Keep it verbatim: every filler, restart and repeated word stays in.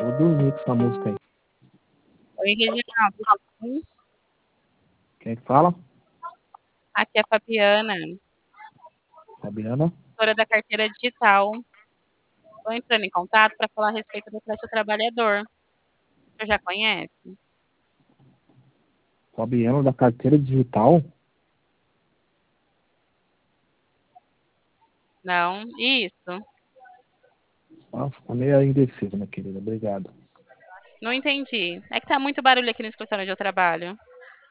vou dormir com essa música aí. Oi, Reginaldo, tudo bem? Quem é que fala? Aqui é a Fabiana, Fabiana? gestora da carteira digital. Estou entrando em contato para falar a respeito do Crédito Trabalhador. Você já conhece? Fabiana da carteira digital? Não? Isso. Ah, ficou meio indeciso, minha querida. Obrigado. Não entendi. É que tá muito barulho aqui no escritório onde eu trabalho.